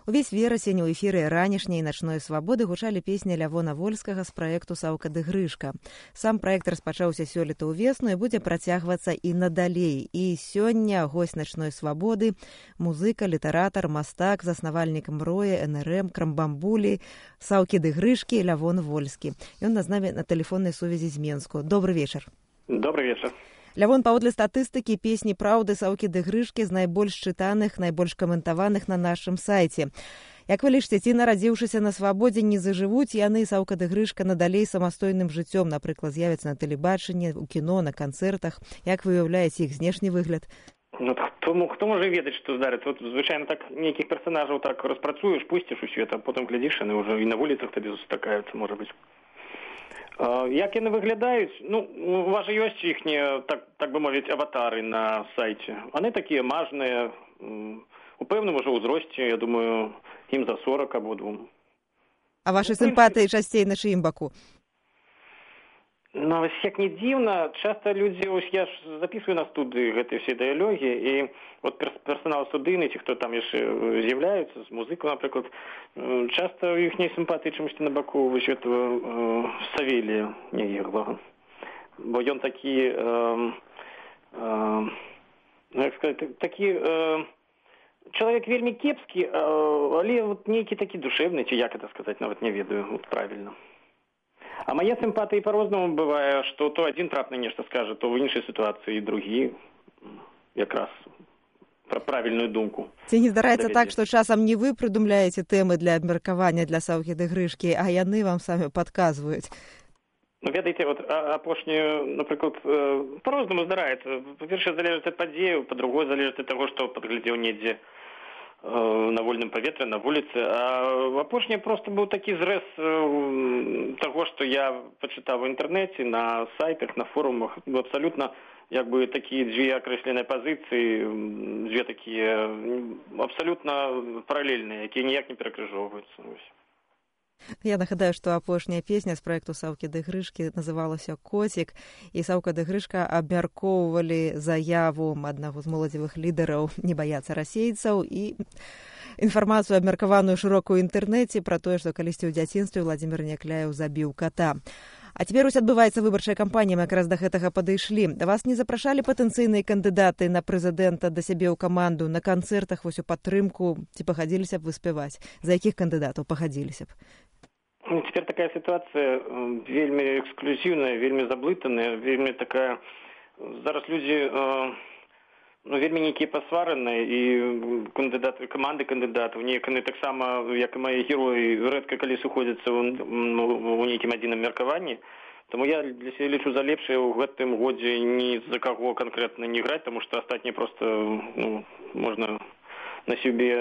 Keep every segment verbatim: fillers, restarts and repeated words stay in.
Увесь верасень у эфіры ранішняй начной свабоды гучалі песні Лявона Вольскага з праекту «Саўка ды Грышка». Сам праект распачаўся сёлета ўвесну і будзе працягвацца і надалей. І сёння госць начной свабоды, музыка, літаратар, мастак, заснавальнік мроі, эн эр эм, крамбамбулі, «Саўкі ды Грышкі» Лявон Вольскі. Ён на з намі на тэлефоннай сувязі з Менску. Добры вечар. Добрый вечер. Лявон, паводле статыстыкі, песні «Праўды», «Саўкі ды Грышкі» з найбольш чытаных, найбольш каментаваных на нашым сайце. Як вы лічыце, ці нарадзіўшыся на свабодзе не зажывуць яны, «Саўка ды Грышка», надалей самастойным жыццём, напрыклад, з'явяцца на тэлебачанні, у кіно, на канцэртах? Як вы уяўляеце іх знешні выгляд? Ну, хто, хто можа ведаць, што здарыцца? Вот, звычайна, так нейкіх персонажаў так распрацуеш, пусціш у свет, а потым глядзіш, яны ўжо і на вуліцах табе сустракаюцца, можа быць. Як яны выглядаюць? Ну, у вас же ёсць іхнія, так, так бы мовіць, аватары на сайце. Яны такія мажныя, у пэўным ужо ўзросце, я думаю, ім за сорок абодвум. А вашы сімпатыі часцей на чыім баку? Ну, як не дзіўна, часта людзі, ось я ж записываю на студыі гэтыя все дыялогі, і вот персонал студыйны, ці хто там яшчэ з'яўляюцца, з музыкаў, напрыклад, часта у іхняй сімпатыі чымсьці на баку вось этого Савелія Нееглага. Бо ён такі, э, э, як сказаць, такі э, чалавек вельмі кепскі, але вот нейкі такі душевны, ці як это сказаць, нават не ведаю, вот правильно. А мае сімпатыі па-рознаму бывае, што то адзін трапна нешта скажа, то ў іншай сітуацыі другі якраз пра правільную думку. Ці не здараецца так, што часам не вы прыдумляеце тэмы для абмеркавання для «Саўкі ды Грышкі», а яны вам самі падказваюць? Ну, ведаеце, вот апошнюю, напрыклад, па-рознаму здараецца. Па-першае, залежыць ад падзеяў, па-другое, залежыць ад таго, што падглядзеў недзе на вольным паветры, на вуліцы. А апошні просто быў такі зрэз таго, што я пачытаў у інтэрнэце, на сайтах, на форумах. Абсалютна, як бы, такія дзве акрэсленыя пазіцыі, дзве такія абсалютна паралельныя, якія ніяк не перакрыжоўваюцца. Я нагадаю, што апошняя песня з праекту «Саўкі ды Грышкі» называлася «Коцік», і «Саўка ды Грышка» абмяркоўвалі заяву аднаго з моладзевых лідараў не баяцца расейцаў і інфармацыю, абмеркаваную шырока ў інтэрнэце, пра тое, што калісьці ў дзяцінстве Владзімір Някляеў забіў ката. А цяпер ось адбываецца выбарчая кампанія, мы якраз да гэтага падышлі. Да вас не запрашалі патэнцыйныя кандыдаты на прэзідэнта да сябе ў каманду, на канцэртах, вось у падтрымку, ці пагадзіліся б вы спяваць? За якіх кандыдатаў пагадзіліся б? Ну, цяпер такая сітуацыя вельмі эксклюзіўная, вельмі заблытаная, вельмі такая... Зараз людзі, ну, вельмі нейкія пасвараныя, і кандыдаты, каманды кандыдатаў, неканы таксама, як і мае героі, рэдка калі сыходзяцца у нейкім адзіным меркаванні. Таму я для сябе лічу за лепшае ў гэтым годзе ні за каго канкрэтна не граць, таму што астатнія проста, ну, можна на сябе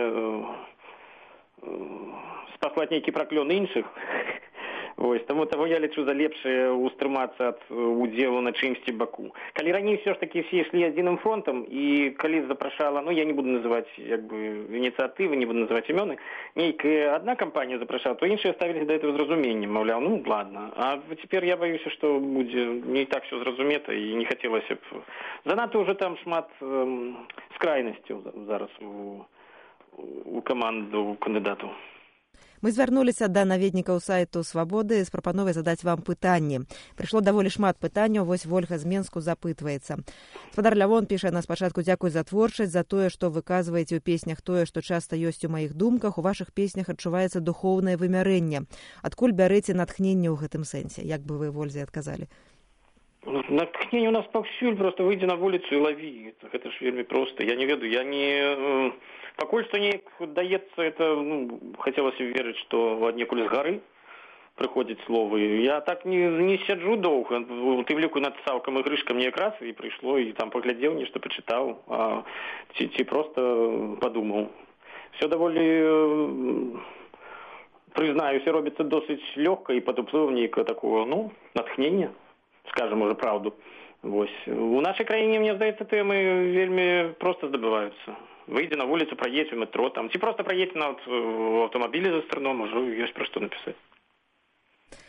спаслаць нейкі праклён іншых. Вось, таму таго я лічу за лепшае ўстрымацца ад удзелу на чымсьці баку. Калі раней все ж такі все ішлі адзіным фронтам, і калі запрашала, ну я не буду называць як бы ініцыятывы, не буду называць імёны, нейкая адна кампанія запрашала, то іншыя ставіліся да этого зразуменнем, маўляў, ну ладно. А цяпер я баюся, што будзе не так все зразумета, і не хацелася б. Занадта ўжо там шмат эм, скрайнасцяў зараз у, у каманду кандыдатаў. Мы звярнуліся да наведнікаў сайту «Свабоды» з прапановай задаць вам пытанні. Прыйшло даволі шмат пытанняў, вось Вольга з Менску запытваецца. Спадар Лявон піша на спачатку: «Дзякуй за творчасць, за тое, што выказваеце ў песнях тое, што часта ёсць у маіх думках. У вашых песнях адчуваецца духоўнае вымярэнне. Адкуль бярэце натхненне ў гэтым сэнсе?» Як бы вы, Вользе, адказалі? Натхненне у нас паўсюль, просто выйдзі на вуліцу і лаві. Гэта ж вельмі проста. Я не ведаю, я не... Пакуль што неяк даецца, это, ну, хацелася верыць, што аднекуль з гары прыходзяць словы. Я так не, не сяджу доўга. Тым ліку над «Саўкам і Грышкам» мне якраз і прыйшло, і там паглядзеў, нешта пачытаў, а ці, ці проста падумаў. Все даволі, прызнаюся, робіцца досыць лёгка і пад уплывам нейкага такого, ну, натхнення, скажем уже правду. Вось. У нашай краіне, мне здаецца, тэмы вельмі проста здабываюцца. Выйдзе на вуліцу, праедзь у метро, там, ці проста праедзь на аўтамабілі за страном, ужо ёсць пра што напісаць.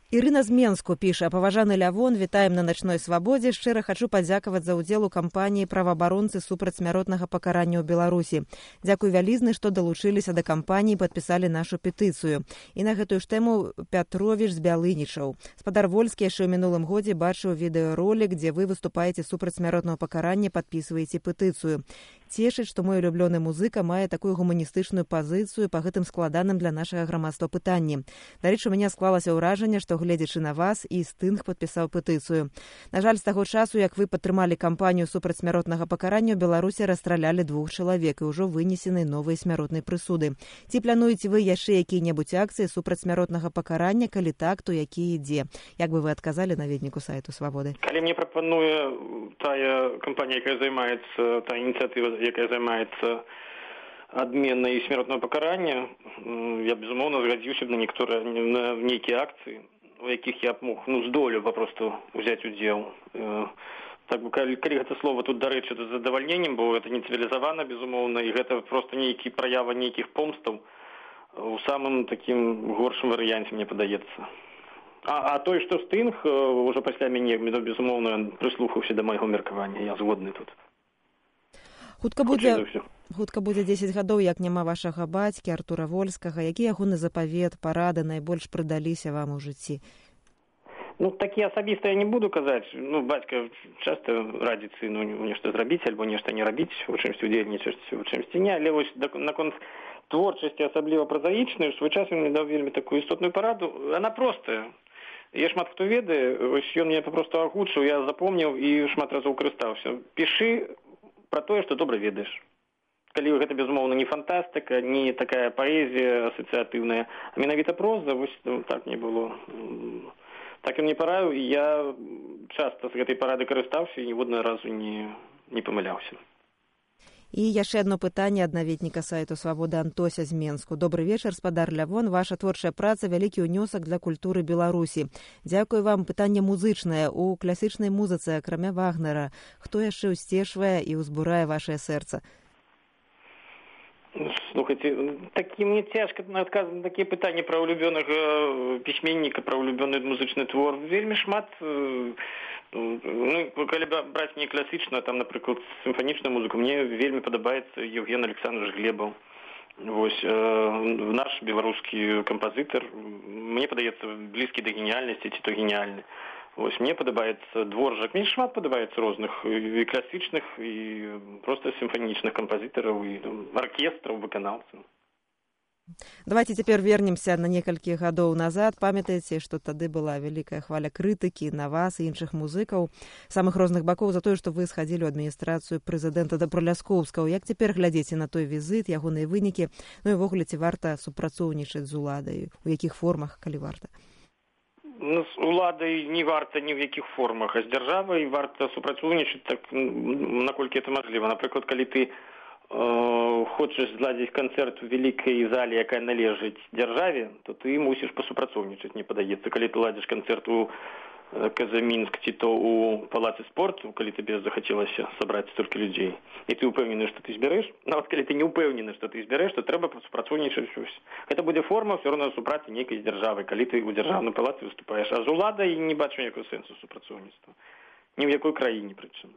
Ірына з Менску піша: «Паважаны Лявон, вітаем на начной свабодзе. Шчыра хачу падзякаваць за ўдзел у кампаніі праваабаронцы супраць смяротнага пакарання ў Беларусі. Дзякуй вялізны, што далучыліся да кампаніі і падпісалі нашу петыцыю. І на гэтую ж тэму Пятровіч з Бялынічаў. Спадар Вольскі яшчэ ў мінулым годзе бачыў відэаролік, дзе вы выступаеце супраць смяротнага пакарання, падпісваеце петыцыю. Цешыць, што мой улюблёны музыка мае такую гуманістычную пазіцыю па гэтым складаным для нашага грамадства пытанні. Дарэчы, у мяне склалася ўражанне, што гледзячы на вас, і Стынг падпісаў петыцыю. На жаль, з таго часу, як вы падтрымалі кампанію супраць смяротнага пакарання, у Беларусі расстралялі двух чалавек і ўжо вынесены новыя смяротныя прысуды. Ці плануеце вы яшчэ якія-небудзь акцыі супраць смяротнага пакарання, калі так, то які ідзе? Як бы вы адказалі наведніку сайту Свабоды? Калі мне прапануе тая кампанія, якая займаецца, та ініцыятыва, якая займаецца адменай смяротнага пакарання, я, безумоўна, згадзіўся б на некаторыя на нейкія акцыі, у якіх я б мог, ну, здолю папросту ўзяць удзел. Так бы, калі, калі гэта слова тут, дарэчы, з задавальненнем, бо гэта не цывілізавана, безумоўна, і гэта проста нейкі праява нейкіх помстаў у самым такім горшым варыянце, мне падаецца. А, а той, што Стынг, ўжо пасля мяне, безумоўна, прыслухаўся да майго меркавання, я згодны тут. Хутка будзе, хутка будзе дзесяць гадоў, як няма вашага бацькі, Артура Вольскага. Які ягоны запавет, парады найбольш прыдаліся вам у жыцці? Ну, такі асабіста я не буду казаць. Ну, бацька часта радзіць сыну нешта зрабіць, альбо нешта не рабіць, у чымсьці удзельнічаць, у чымсьці не. Але вось наконт творчасці, асабліва празаічнай, у свой час ён мне даў вельмі такую істотную параду. Она простая. Я шмат хто ведае, вось ён мне папросту агучыў, я запомніў і шмат разоў карыстаўся. Пішы пра тое, што добра ведаеш. Калі гэта, безумоўна, не фантастыка, не такая паэзія асацыятыўная, а менавіта проза, вось так не было. Так ён мне параіў, і я часта з гэтай парады карыстаўся і ніводнага разу не, не памыляўся. І яшчэ одно пытанне ад наведніка сайту Свабода Антося з Менску. Добры вечар, спадар Лявон. Ваша творчая праца – вялікі ўнёсак для культуры Беларусі. Дзякуй вам. Пытанне музычнае. У класічнай музыцы, акрамя Вагнера, хто яшчэ ўсцешвае і ўзбурае вашае сэрца? Слухайте, такі, мне цяжка адказваць на такія пытанні пра улюбёнага пісьменніка, пра улюбёны музычны твор. Вельмі шмат. Ну, калі браць не класічна, там, напрыклад, сімфанічную музыку, мне вельмі падабаецца Евген Александрович Глебаў. Вось, э, наш беларускі кампазітар, мне падаецца, блізкі да геніяльнасці, ці то геніяльны. Вось, мне падабаецца Дворжак, мне шмат падабаецца розных і класічных, і проста сімфанічных кампазітараў, і аркестраў, выканаўцаў. Давайте цяпер вернемся на некалькі гадоў назад. Памятаеце, што тады была вялікая хваля крытыкі на вас і іншых музыкаў самых розных бакоў за тое, што вы схадзілі ў адміністрацыю прэзідэнта Добраляскоўскага. Як цяпер глядзеце на той візіт, ягоныя вынікі? Ну і ввогуле, ці варта супрацоўнічаць з уладай? У якіх формах, калі варта? Ну, з уладай не варта ні в якіх формах, а з дзяржавай варта супрацоўнічаць так, наколькі это мажліва. Напрыклад, калі ты хочаш зладзіць канцэрт у вялікай зале, якая належыць дзяржаве, то ты мусіш пасупрацоўнічаць, мне падаецца. Калі ты ладзіш канцэрт у Казамінск ці то у палацы спорту, калі табе захацелася сабраць столькі людзей, і ты ўпэўнены, што ты збярэш, нават калі ты не ўпэўнены, што ты збярэш, то трэба пасупрацоўнічаць ўсё. Гэта будзе форма ўсё роўна супрацы нейкай з дзяржавай, калі ты ў дзяржаўнай палацы выступаеш. А з уладай не бачу ніякого сэнсу супрацоўніцтва. Ні ў якой краіне, прычым.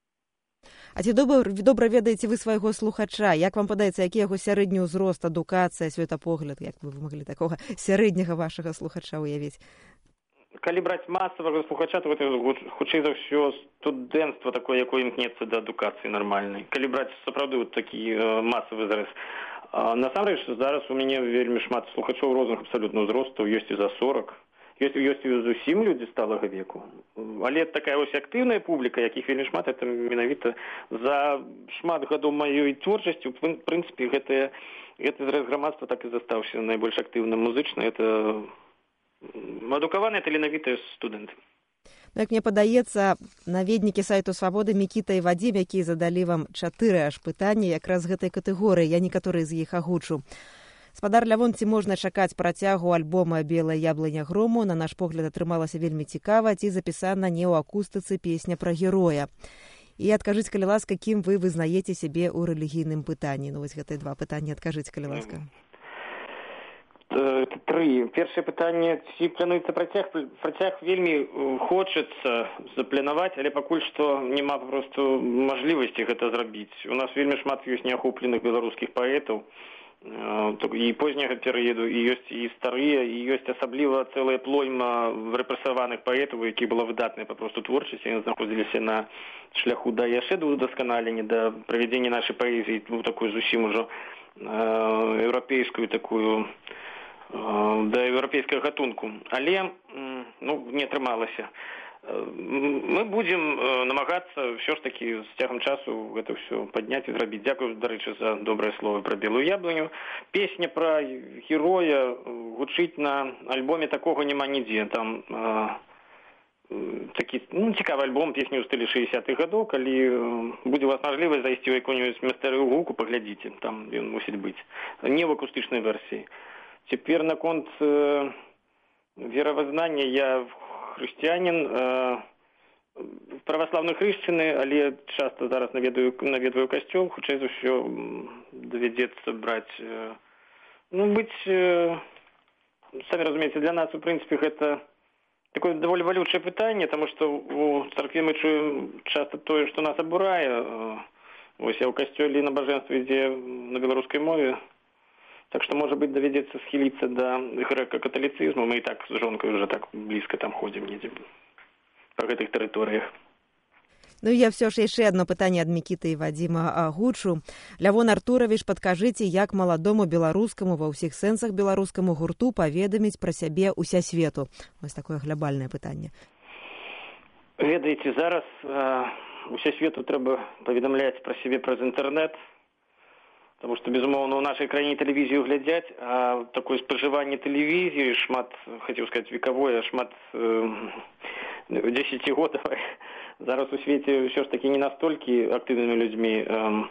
А ці добра, добра ведаеце вы свайго слухача? Як вам падаецца, які яго сярэдні ўзрост, адукацыя, светапогляд? Як вы могли такога сярэдняга вашага слухача уявіць? Калі браць масавага слухача, то гэта хутчэй за ўсё студэнцтва такое, якое імкнецца да адукацыі нармальнай. Калі браць сапраўды вот такі э, масавы зрэз. Насамрэч, зараз у мяне вельмі шмат слухачоў розных абсалютна ўзростаў, ёсць і за сорок. Ёсць, ёсць і зусім людзі сталага веку. Але такая ось актыўная публіка, якіх вельмі шмат, это менавіта за шмат гадоў маёй творчасці, в прынцыпе, гэты, гэты зрэз грамадства так і застаўся найбольш актыўным музычна. Это адукаваныя таленавітыя студэнты. Ну, як мне падаецца, наведнікі сайту Свабоды Мікіта і Вадзім, якія задалі вам чатыры аж пытанні якраз гэтай катэгорыі, я некаторыя з іх агучу. Спадар Лявон, ці можна чакаць працягу альбома «Белая яблыня грому»? На наш погляд, атрымалася вельмі цікава, ці запісана не ў акустыцы песня пра героя. І адкажыце, калі ласка, кім вы вызнаеце сябе ў рэлігійным пытанні? Ну, вось гэтыя два пытанні адкажыце, калі ласка. Тры. Першае пытанне, ці плануецца працяг, працяг вельмі хочацца запланаваць, але пакуль што няма просто мажлівасці гэта зрабіць. У нас вельмі шмат ёсць неахопленых беларускіх паэтаў і позняга перыяду, і ёсць і старыя, і ёсць асабліва цэлая плойма рэпрэсаваных паэтаў, які была выдатная папросту творчасць, яны знаходзіліся на шляху да яшчэ да удасканалення, да правядзення нашай паэзіі, ну, такой зусім ужо еўрапейскую такую, да еўрапейскага гатунку. Але, ну, не атрымалася. Мы будем намагацца ўсё ж такі з цягам часу гэта ўсё падняць і зрабіць. Дзякую, дарэчы, за добрае слово пра белую яблыню. Песня пра героя гучыць на альбоме, такога няма нідзе. Там такі, ну, цікавы альбом, песні ў стылі шэсцідзятых гадоў. Калі будзе у вас мажлівасць зайсці ў якую-нибудь мясцовую гуку, паглядзіце, там ён мусіць быць. Не в акустычнай версіі. Цяпер наконт веравызнання. Я хрысціянін, праваслаўны хрышчаны, але часта зараз наведаю, наведваю касцёл, хутчэй за ўсё давядзецца браць, ну, быць, самі разумееце, для нас, у прынцыпе, гэта такое даволі валючае пытанне, таму што у царкве мы чуем часта тое, што нас абурае. Вось я ў касцёле набажэнства ідзе на беларускай мове. Так што, можа быць, давядзецца схіліцца да грэка-каталіцызму. Мы і так з жонкай уже так блізка там ходзім недзе па гэтых тэрыторыях. Ну, я все ж яшчэ одно пытанне ад Мікіты і Вадзіма агучу. Лявон Артурович, падкажыце, як маладому беларускаму, ва ўсіх сэнсах беларускаму гурту паведаміць пра сябе ўся свету? Вось такое глябальнае пытанне. Ведаеце, зараз ўся свету трэба паведамляць пра сябе праз інтэрнэт. Потому что, безумоўно, у нашай краіне тэлевізію глядзяць, а такое спажыванне тэлевізіі шмат, хацеў сказаць, векавое, шмат э, дзесяцігодавае. Зараз у свеце ўсё ж такі не настолькі актыўнымі людзьмі, э,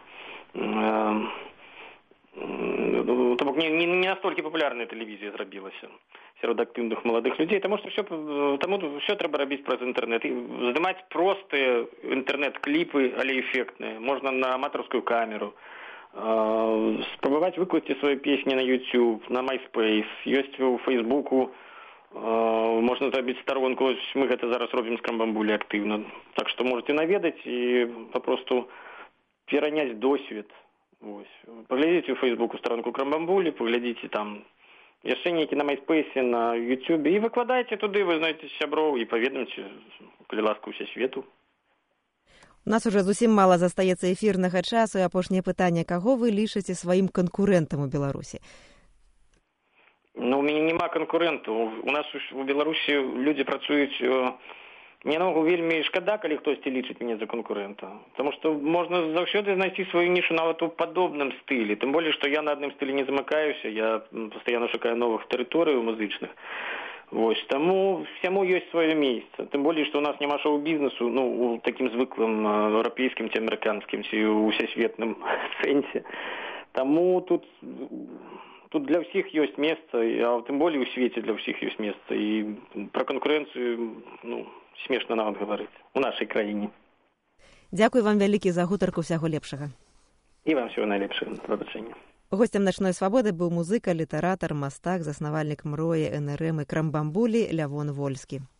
э, то бок не, не, не настолькі папулярная тэлевізія зрабілася сярод актыўных маладых людзей, таму што ўсё, таму ўсё трэба рабіць праз інтэрнэт. І здымаць простыя інтэрнэт-кліпы, але эфектныя. Можна на аматарскую камеру. Спрабаваць выкладці свае песні на YouTube, на MySpace, ёсць у Фейсбуку, можна зрабіць старонку, мы гэта зараз робім з Крамбамбулі актыўна. Так што можете наведаць і папросту пераняць досвед. Паглядзіце у Фейсбуку старонку Крамбамбулі, паглядзіце там яшчэ нейкі на MySpace, на YouTube і выкладайце туды, вы знаеце сяброў і паведамце, калі ласка, ўся свету. У нас уже зусім мала застаецца эфірнага часу, і апошняе пытанне: каго вы лічыце сваім канкурэнтам у Беларусі? Ну, у мяне няма канкурэнтаў. У нас у Беларусі людзі працуюць. Мне ногу вельмі шкада, калі хтосьці лічыць мяне за канкурэнта. Таму што можна заўсёды знайсці сваю нішу нават у падобным стылі. Тым болей, што я на адным стылі не замыкаюся, я пастаянна шукаю новых тэрыторыяў музычных. Вось, таму всяму ёсць сваё месца. Тым болей, што ў нас няма шоу-бізнесу, ну, у такім звыклым еўрапейскім ці амерыканскім, ці ў усесветным сэнсе. Таму тут, тут для ўсіх ёсць месца, а тым болей у свеце для ўсіх ёсць месца. І пра канкурэнцыю, ну, смешна нават гаварыць у нашай краіне. Дзякуй вам вялікі за гутарку, усяго лепшага. І вам всего найлепшага. Да побачення. Гостем «Начной свабоды» быў музыка, літаратар, мастак, заснавальнік МРОі, эн эр эм і Крамбамбулі Лявон Вольскі.